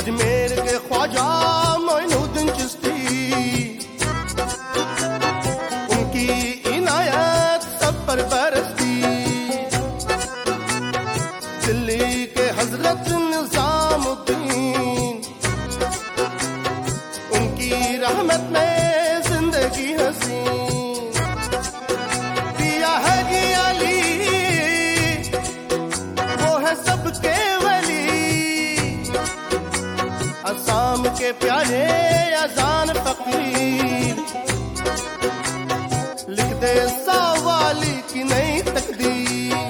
अजमेर के ख्वाजा मोइनुद्दीन चिश्ती, उनकी इनायत सब पर बरसती। दिल्ली के हजरत निजामुद्दीन, उनकी रहमत में जिंदगी हसीन। पिया है जी अली, वो है सबके वली। असम के प्यारे अजान फकीर, लिख दे सवाली की नई तकदीर।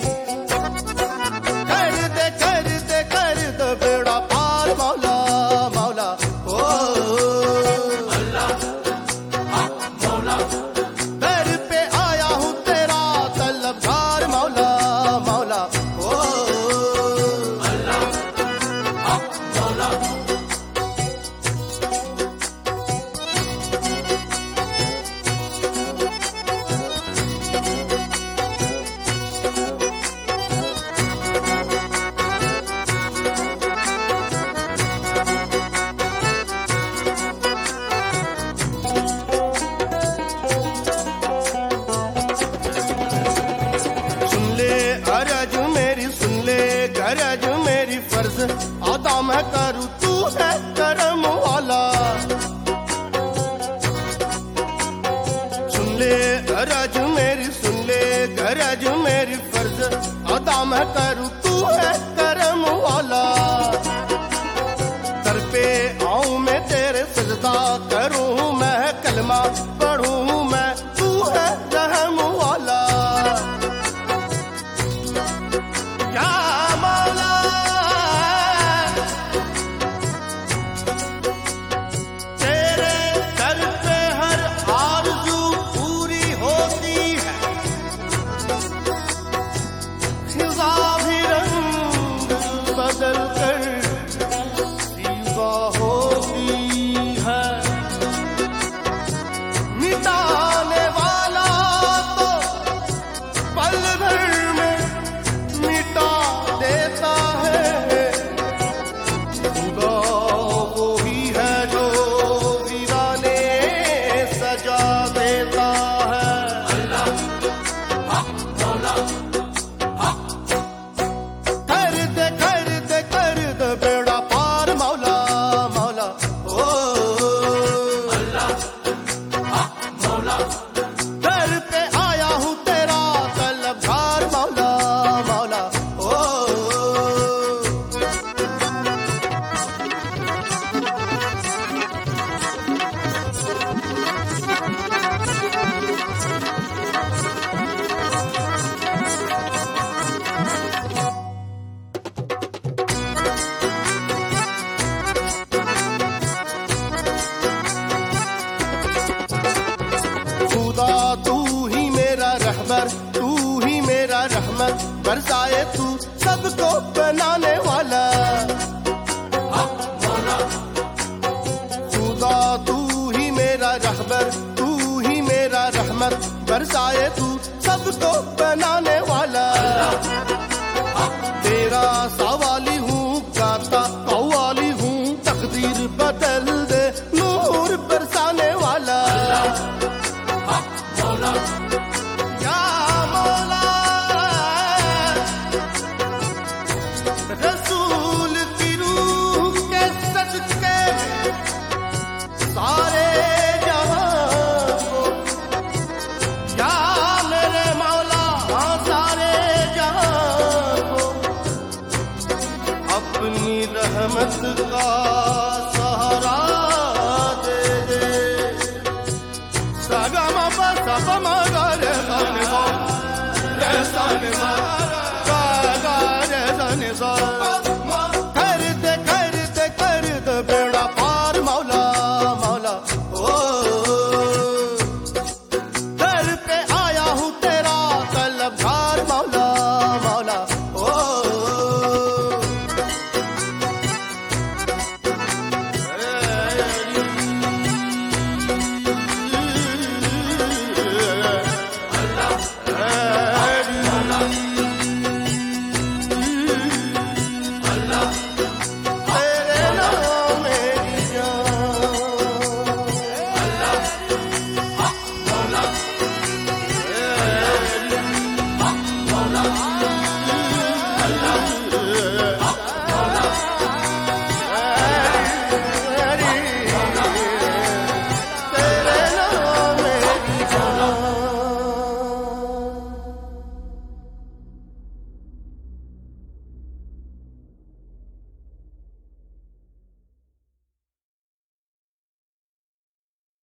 कर दे बेड़ा पार मौला मौला ओ अल्लाह मौला। दर पे आया हूँ तेरा तलबगार मौला मौला ओ अल्लाह मौला। गरज मेरी फर्ज अदा मैं करूँ, तू है करम वाला। सुन ले गरज मेरी, सुन ले गरज मेरी फर्ज अदा मैं करूँ, तू है करम वाला। दर पे आऊँ मैं तेरे सजदा करूँ मैं, कलमा पढ़ूँ मैं, तू है रहम वाला। बदल कर सीवा होती है, मिटाने वाला तो पल भर में मिटा देता है। खुदा वही है जो वीराने सजा देता है। अल्लाह मौला बेड़ा पार मौला मौला ओ अल्लाह मौला। दर पे आया हूँ तेरा तलबगार मौला मौला ओ खुदा तू ही मेरा रहबर, तू ही मेरा रहमत बरसाए, तू सबको बनाने वाला। खुदा तू ही मेरा रहबर, तू ही मेरा रहमत बरसाए, तू सबको बनाने वाला। तेरा सवाली हूँ गाता कव्वाली हूँ, तकदीर बदल दे नूर बरसाने वाला। या मौला रसूल की रूह के सदके सारे जहां को, या मेरे मौला सारे जहां को अपनी रहमत का